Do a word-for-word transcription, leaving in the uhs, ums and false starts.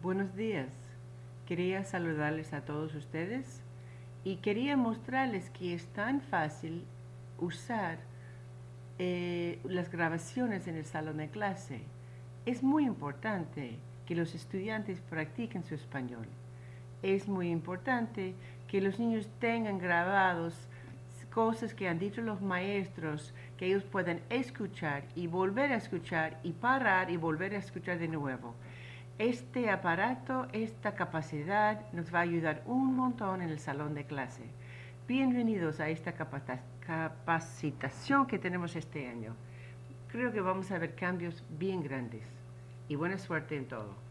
Buenos días. Quería saludarles a todos ustedes y quería mostrarles que es tan fácil usar eh, las grabaciones en el salón de clase. Es muy importante que los estudiantes practiquen su español. Es muy importante que los niños tengan grabados cosas que han dicho los maestros, que ellos puedan escuchar y volver a escuchar y parar y volver a escuchar de nuevo. Este aparato, esta capacidad nos va a ayudar un montón en el salón de clase. Bienvenidos a esta capacitación que tenemos este año. Creo que vamos a ver cambios bien grandes y buena suerte en todo.